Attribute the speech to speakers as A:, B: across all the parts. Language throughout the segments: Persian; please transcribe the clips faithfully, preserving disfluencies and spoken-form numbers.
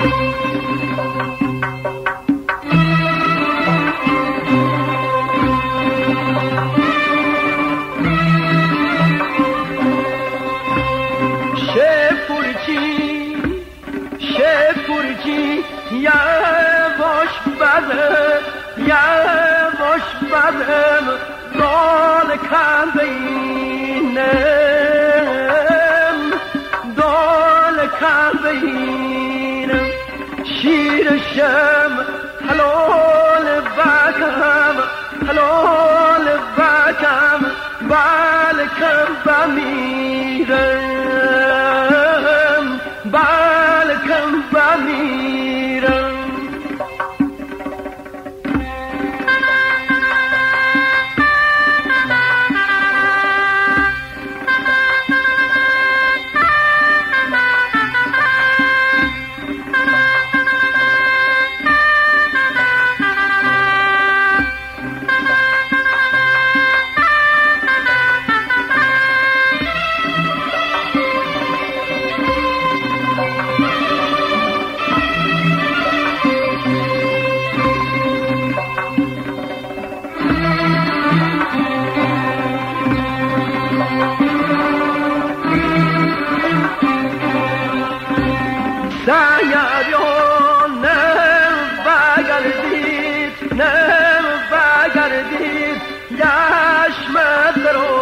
A: یواش بده یواش بدم دال کردینم دال کردینم شیرشم حلال بکم حلال بکم بلکم بمیرم بلکم بمیرم سیارانم بگردید نم بگردید یشمت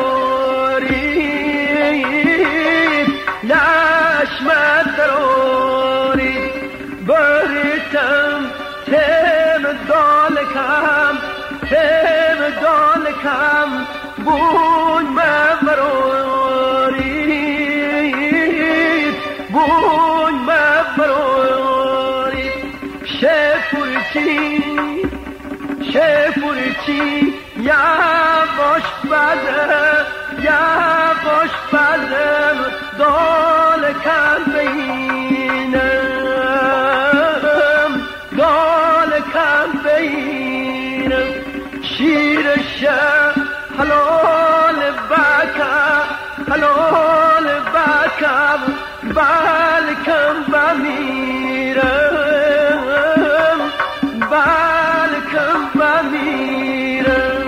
A: درارید یشمت درارید بریتم تم دالکم تم دالکم بون مبرارید بون مبرارید شپورچی شپورچی یواش بده یواش بدم دال کردینم دال کردینم شیرشم حلال بکم حلال بکم بلکم بمیرم بلکم بمیرم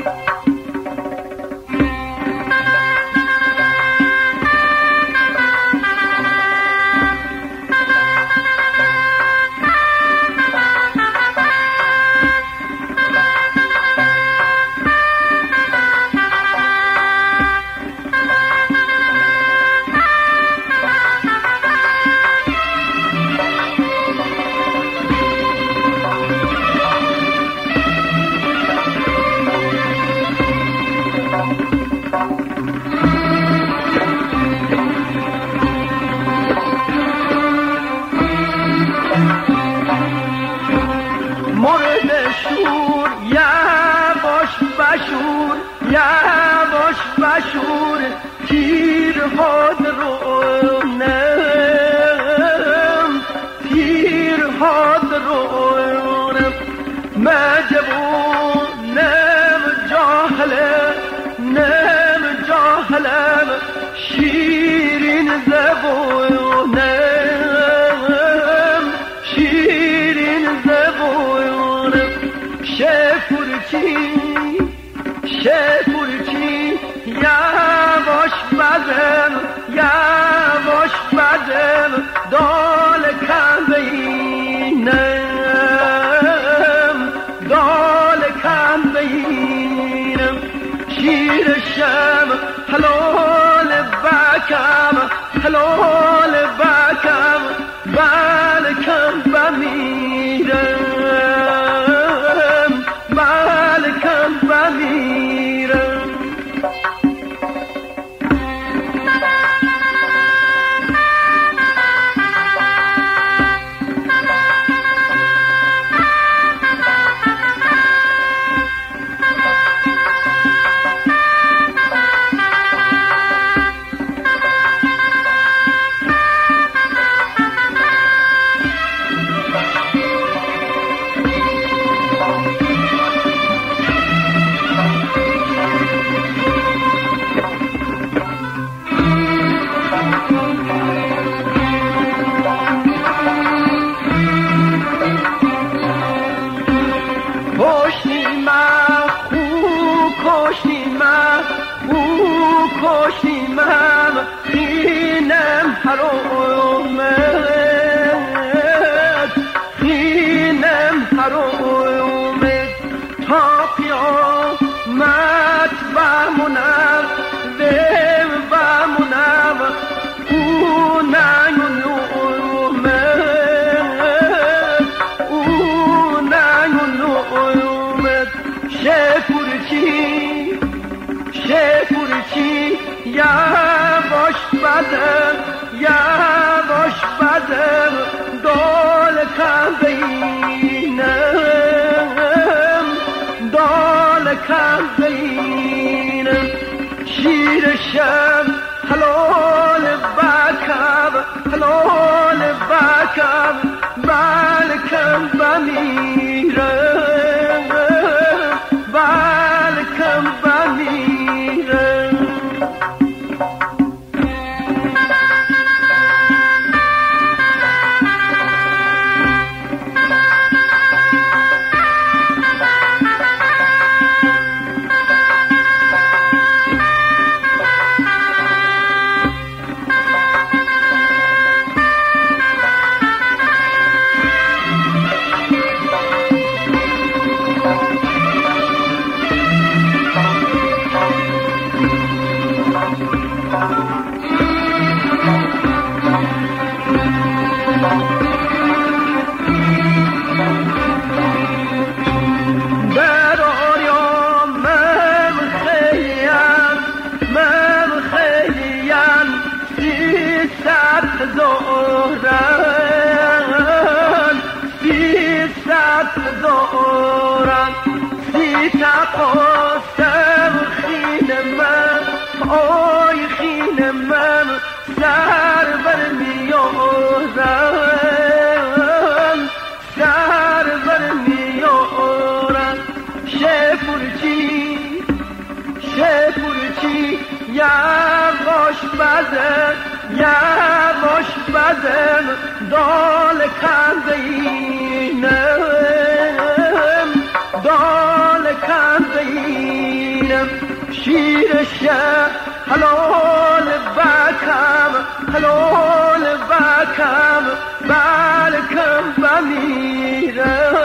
A: مرد شور یواش بشور یواش بشور تیر هاد رونم تیر هاد رونم مجبور نم جاهله نم جاهلم شیرین زبونم شیرین زبونم شپورچی شپورچی یواش بدم یواش بدم دال کردینم دال کردینم شیرشم حلال بکم حلال بکم بلکم بمیرم بلکم بمیرم قیامت بمونم ویم بمونم او نگونومه او نگونومه شپورچی شپورچی یواش بدم یواش بدم دول کم بینم دول کم بینم شیر شم حلال بکم حلال بکم بلکم بمیرم بلکم بمیرم دوران سیصد دوران سیصد قسم خین من آی خین من سر بر میارم سر بر میارم شپورچی شپورچی یواش بدن یواش بدن دال کم بینم دال کم بینم شیر شه حلال بکم حلال بکم بلکم بمیرم